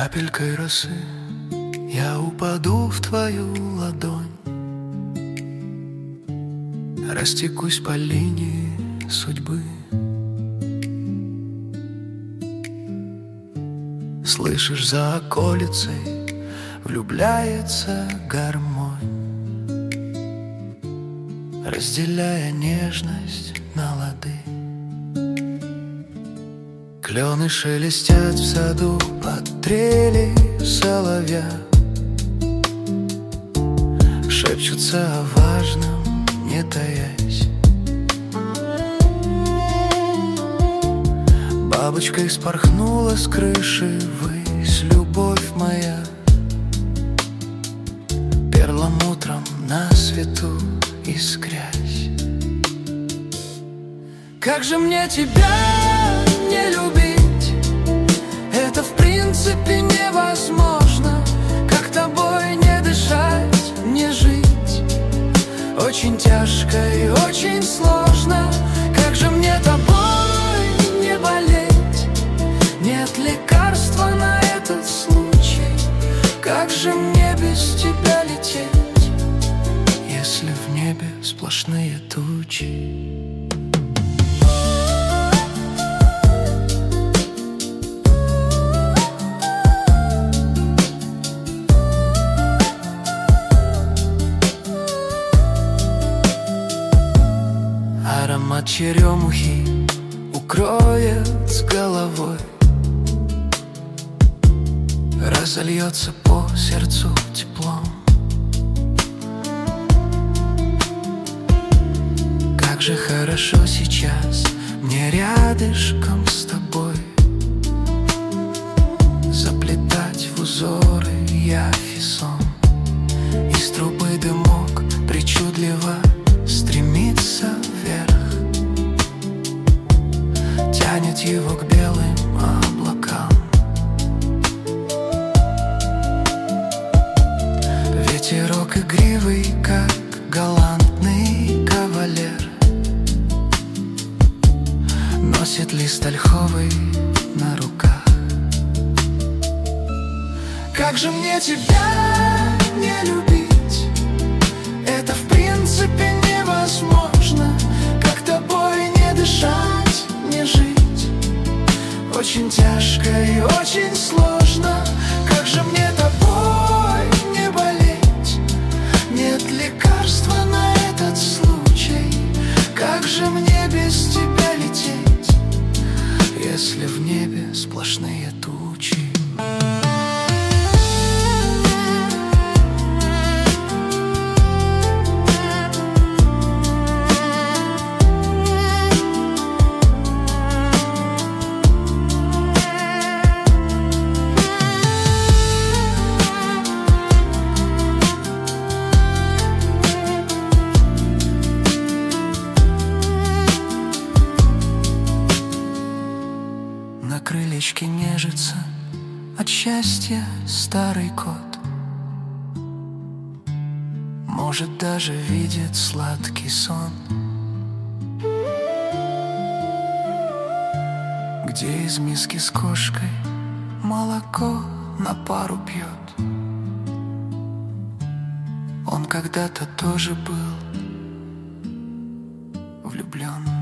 Капелькой росы я упаду в твою ладонь, растекусь по линии судьбы. Слышишь, за околицей влюбляется гармонь, разделяя нежность на лады. Клены шелестят в саду под трели соловья, шепчутся о важном, не таясь. Бабочкой спорхнула с крыши ввысь любовь моя, перламутром на свету искрясь. Как же мне тебя не любить? Это в принципе невозможно. Как тобой не дышать, не жить? Очень тяжко и очень сложно. Как же мне тобой не болеть? Нет лекарства на этот случай. Как же мне без тебя лететь, если в небе сплошные тучи? Аромат черемухи укроет с головой, разольется по сердцу теплом. Как же хорошо сейчас мне рядышком с тобой, заплетать в узоры явь и сон. Из трубы дымок причудливо стремится вверх, тянет его к белым облакам. Ветерок игривый, как галантный кавалер, носит лист ольховый на руках. Как же мне тебя не любить? Это в принципе невозможно. Как тобой не дышать, не жить? Очень тяжко и очень сложно. Как же мне тобой не болеть? Нет лекарства на этот случай. Как же мне без тебя лететь, если в небе сплошные тучи? На крылечке нежится от счастья старый кот, может, даже видит сладкий сон, где из миски с кошкой молоко на пару пьет. Он когда-то тоже был влюблен.